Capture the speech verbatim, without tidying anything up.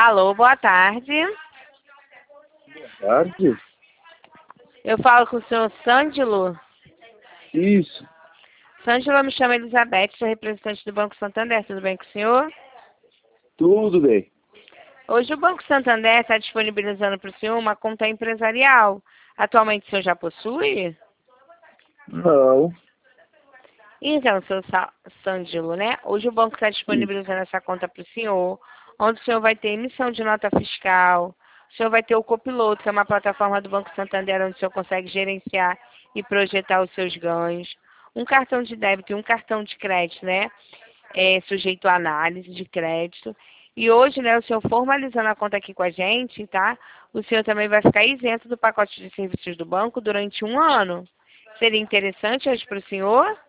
Alô, boa tarde. Boa tarde. Eu falo com o senhor Sângelo. Isso. Sângelo, me chama Elizabeth, sou representante do Banco Santander. Tudo bem com o senhor? Tudo bem. Hoje o Banco Santander está disponibilizando para o senhor uma conta empresarial. Atualmente o senhor já possui? Não. Então, seu Sa- Sângelo, né? Hoje o banco está disponibilizando essa conta para o senhor, onde o senhor vai ter emissão de nota fiscal, o senhor vai ter o Copiloto, que é uma plataforma do Banco Santander, onde o senhor consegue gerenciar e projetar os seus ganhos, um cartão de débito e um cartão de crédito, né? É, sujeito a análise de crédito. E hoje, né, o senhor formalizando a conta aqui com a gente, tá? O senhor também vai ficar isento do pacote de serviços do banco durante um ano. Seria interessante hoje para o senhor?